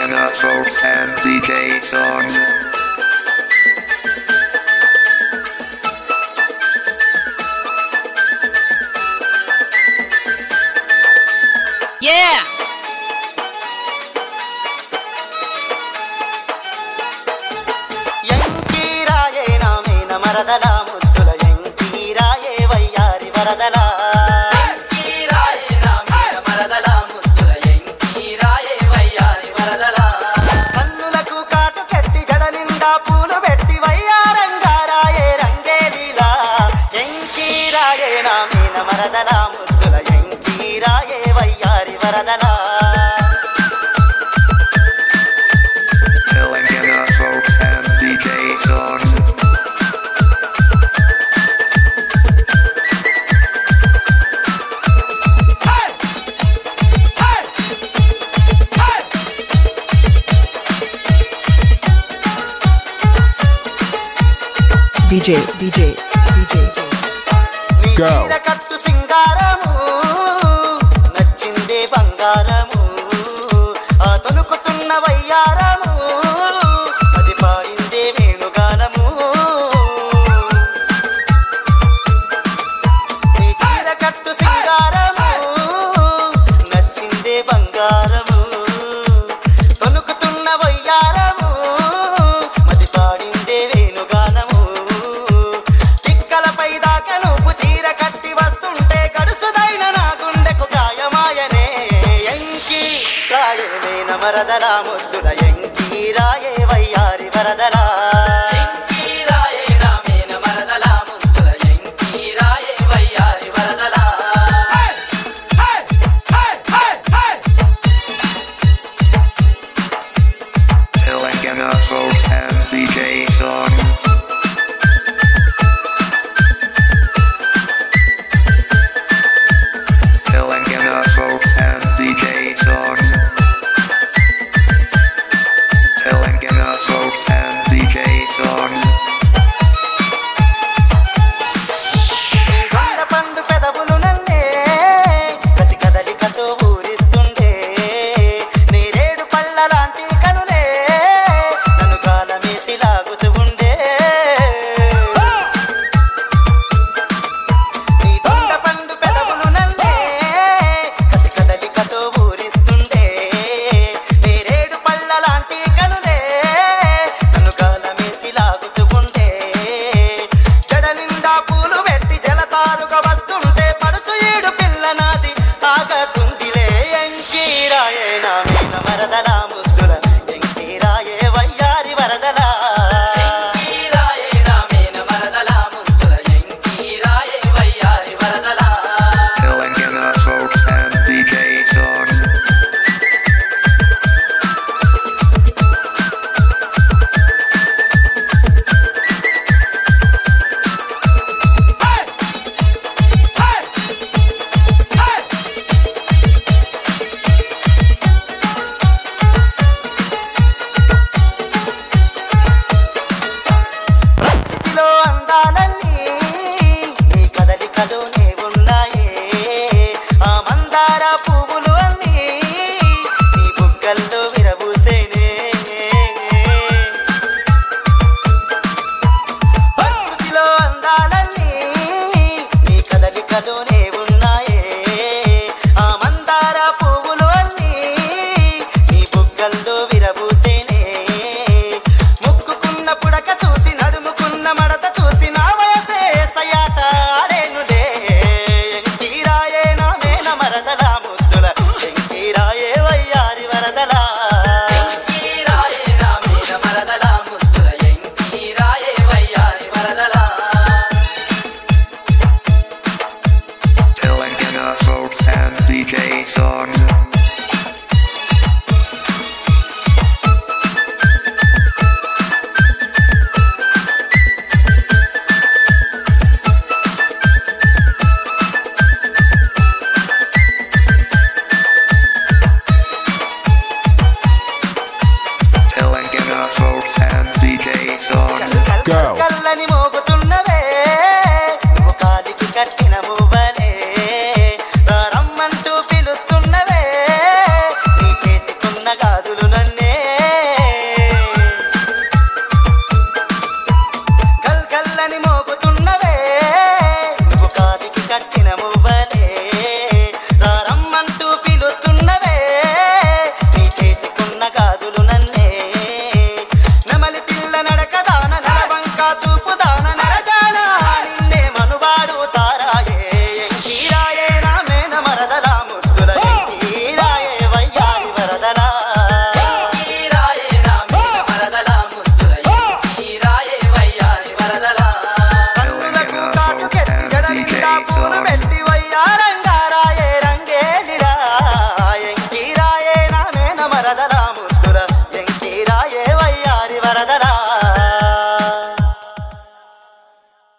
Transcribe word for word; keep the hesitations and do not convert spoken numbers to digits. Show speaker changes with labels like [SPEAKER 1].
[SPEAKER 1] Telangana folks and D J songs.
[SPEAKER 2] Yeah!
[SPEAKER 3] ఎంకీరాయే నామేన మరదల ముద్దుల ఎంకీరాయే వయ్యారి వరదల కన్నులకు కాటు కట్టి జడ నిండా పూలు పెట్టి వయ్యారంగారాయే రంగేలీలా ఎంకీరాయే నామేన మరదల ముద్దుల ఎంకీరాయే వయ్యారి వరదల
[SPEAKER 1] Telangana folks and D J songs.
[SPEAKER 4] D J, D J, D J.
[SPEAKER 3] నీ చీర కట్టు సింగారము నచ్చిందే బంగారము ఆ తొలుకుతున్న వయ్యారము అది పాడిందే వేణుగానము నీ చీర కట్టు సింగారము నచ్చిందే బంగారము తొలుకుతున్న వయ్యారము అది పాడిందే వేణుగానము తిక్కలపై దాకా నువ్వు చీర కట్టి వస్తుంటే గడుసుదైన నా గుండెకు గాయమాయనే ఎంకి రాయమేన మరదల ముద్దుల ఎంకి రాయే వయ్యారి వరదల
[SPEAKER 1] Telangana folks and D J songs. Telangana folks and D J songs. Telangana folks and D J songs.
[SPEAKER 3] నీ దొండ పండు పెదవులు నన్నే ప్రతి కదలికతో ఊరిస్తుండే నీ రేడు పళ్ళ లాంటి కనులే నన్ను కాలమేసి లాగుతూ ఉండే నీ దొండ పండు పెదవులు నన్నే ప్రతి కదలికతో ఊరిస్తుండే నీ రేడు పళ్ళ లాంటి కనులే నన్ను కాలమేసి లాగుతూ ఉండే జడలిండా పూలు పెట్టి జలతారుగా వస్తుంటే పడుచు ఏడు పిల్ల నాది తాగకుందిలే ఎంకీరాయే నామేన మరదల ముద్దుల ఎంకీరాయే వయ్యారి వరదల
[SPEAKER 1] Telangana folks and D J songs.
[SPEAKER 3] ప్రకృతిలో అందాలన్నీ నీ కదలికలోనే ఉన్నాయే ఆ మందార పువ్వులు అన్నీ నీ బుగ్గల్లో విరబూసేనే ప్రకృతిలో అందాలన్నీ నీ కదలికలోనే